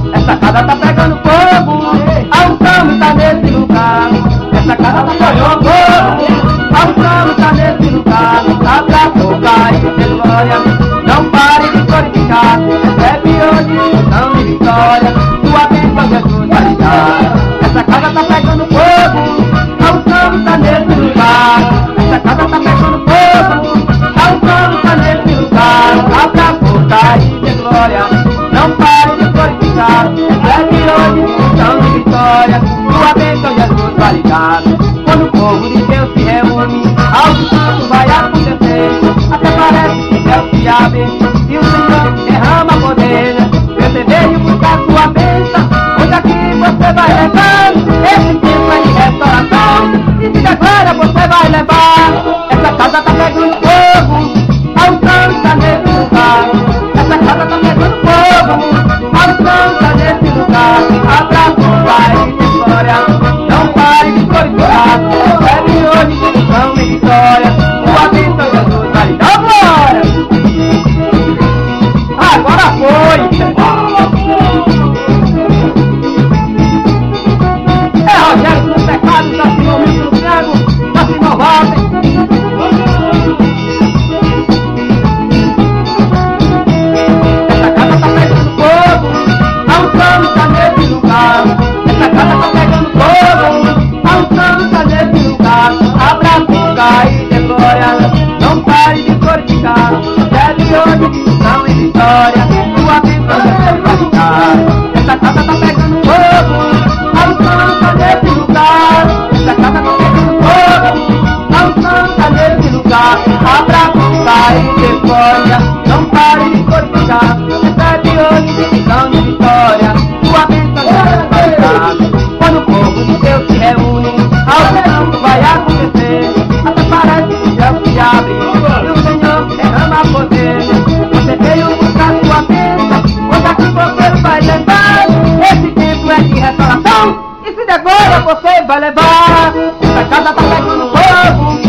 Essa casa tá pegando fogo, a unção está nesse lugar. Essa casa tá pegando fogo, a unção está nesse lugar. Abra a boca e dê glória, não pare de glorificar. Recebe hoje unção e vitória, tua bênção Jesus vai lhe dar. Essa casa tá pegando fogo, a unção está nesse lugar. Essa casa tá pegando fogo, a unção está nesse lugar. Abra a boca e dê glória, não pare de glorificar. Recebe hoje unção e vitória, tua bênção Jesus vai lhe dar. Quando o povo de Deus se reúne, algo santo vai acontecer. Até parece que o céu se abre e o Senhor derrama poder. Você veio buscar sua bênção, hoje aqui você vai levar. Esse tempo é de restauração, e se der glória você vai levar. Essa casa tá pegando fogo, a unção está nesse lugar. Essa casa tá pegando fogo, a unção está nesse lugar. Abra a boca e dê glória, não pare de glorificar. Recebe hoje unção e vitória, tua bênção Jesus vai lhe dar glória. Agora foi! É Rogério dos pecados, da Simão Milton Cego, da Simão Walter. Essa casa tá pegando fogo, a unção está nesse lugar. Essa casa tá pegando fogo, a unção está nesse lugar. Abra a boca e dê glória, não pare de glorificar. Recebe hoje unção e vitória, tua bênção Jesus vai lhe dar. Essa casa tá pegando fogo, a unção está nesse lugar. Essa casa tá pegando fogo, a unção está nesse lugar. Abra a boca e dê glória, não pare de glorificar. Recebe hoje unção e vitória, tua bênção Jesus vai lhe dar. Quando o povo de Deus se reúne, algo santo vai acontecer. Até parece que o céu se abre e o Senhor derrama poder. Você veio buscar sua bênção, hoje aqui você vai levar. Esse tempo é de restauração, e se der glória você vai levar. Essa casa tá pegando fogo,